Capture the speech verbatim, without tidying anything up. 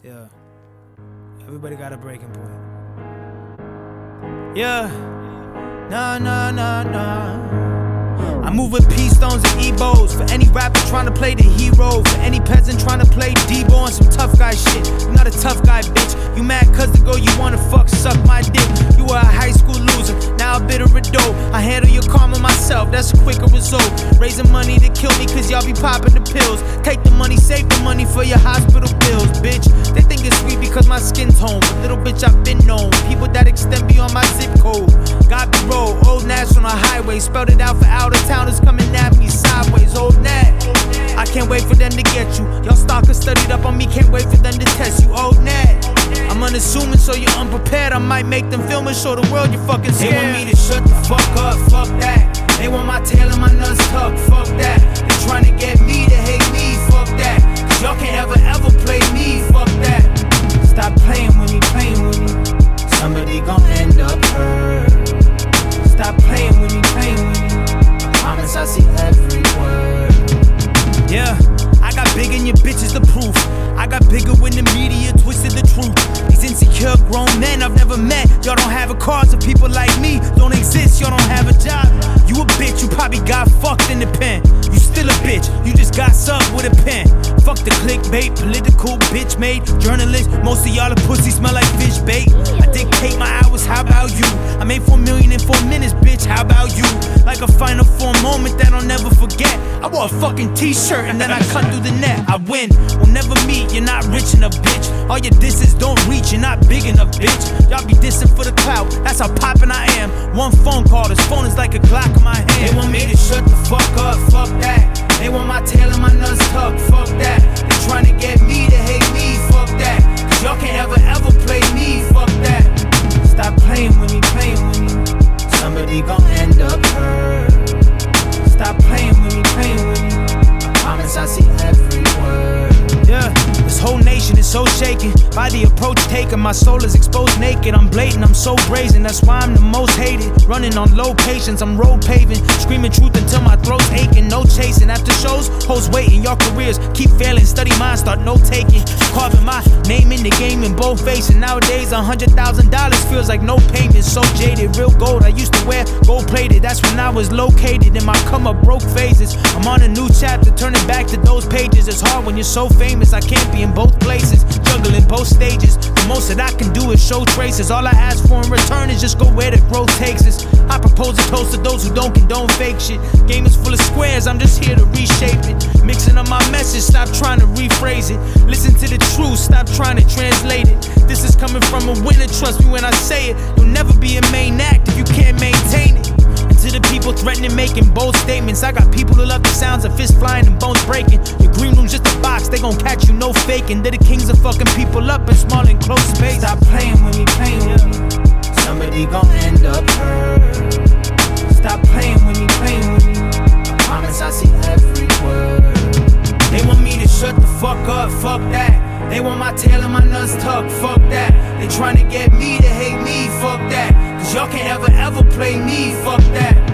Yeah. Everybody got a breaking point. Yeah. Nah, nah, nah, nah. I move with P-Stones and E-Bows. For any rapper trying to play the hero. For any peasant trying to play Debo on some tough guy shit. You not a tough guy, bitch. You mad cause the girl you wanna fuck suck my dick. You were a high school loser, now a bit of a dope. I handle your karma myself, that's a quicker result. Raising money to kill me cause y'all be popping the pills. Take the money, save the money for your hospital bills, bitch. They think it's sweet because my skin's home, but little bitch I've been known. People that extend beyond my zip code. Got me roll, old national highway. Spelled it out for out of towners coming at me sideways. Old Nat, I can't wait for them to get you. Y'all stalkers studied up on me, can't wait for them to test you. Old Nat, I'm unassuming so you're unprepared. I might make them film and show the world you're fucking scared. They want me to shut the fuck up, fuck that. They want my tail and my nuts tucked, fuck that. They trying to get me to hate me, fuck that. Cause y'all can't ever ever play me, fuck that. Stop playing with me, playing with me. Somebody gon' end up hurt. Stop playing with me, playing with me. I promise I see every word. Yeah, I got big in your bitches the proof. I got bigger when the media twisted the truth. These insecure grown men I've never met. Y'all don't have a car, so people like me don't exist. Y'all don't have a job. You a bitch, you probably got fucked in the pen. You still a bitch, you just got sucked with a pen. Fuck the clickbait, political bitch made journalists. Most of y'all are pussy, smell like fish bait. I dictate my hours, how about you? I made four million in four minutes, bitch, how about you? Like a final four moment that I'll never forget. I wore a fucking t-shirt and then I cut through the net. I win, we'll never meet, you're not rich enough, bitch. All your disses don't reach, you're not big enough, bitch. Y'all be dissing for the clout, that's how poppin' I am. One phone call, this phone is like a Glock in my hand. They want me to shut the fuck up, fuck that. They want my tail and my nuts tucked, fuck that. They tryna get me to hate me, fuck that. Cause y'all can't ever ever play me, fuck that. Stop playing with me, playing with me. Somebody gon' end up hurt. Stop playing with me, playing with me. I promise I see every word. Yeah, this whole nation is so shaken by the approach taken. My soul is exposed naked. I'm blatant, I'm so brazen. That's why I'm the most hated. Running on low patience, I'm road paving. Screaming truth until my throat's aching. No chasing. After shows, hoes waiting. Your careers keep failing. Study mine, start note taking. Carving my name in the game in both faces. Nowadays, a hundred thousand dollars feels like no payment. So jaded, real gold. I used to wear gold plated. That's when I was located in my come up broke phases. I'm on a new chapter, turning back to those pages. It's hard when you're so famous. I can't be in both places, juggling both stages. The most that I can do is show traces. All I ask for in return is just go where the growth takes us. I propose a toast to those who don't condone fake shit. Game is full of squares, I'm just here to reshape it. Mixing up my message, stop trying to rephrase it. Listen to the truth, stop trying to translate it. This is coming from a winner, trust me when I say it. You'll never be a main act if you can't maintain it. To the people threatening making bold statements, I got people who love the sounds of fists flying and bones breaking. Your green room's just a box, they gon' catch you, no faking. They're the kings of fucking people up in small and close space. Stop playing with me, playing with me. Somebody gon' end up hurt. Stop playing with me, playing with me. I promise I see every word. They want me to shut the fuck up, fuck that. They want my tail and my nuts tucked, fuck that. They tryna get me to hate me, fuck that. Cause y'all can't ever ever play me, fuck that.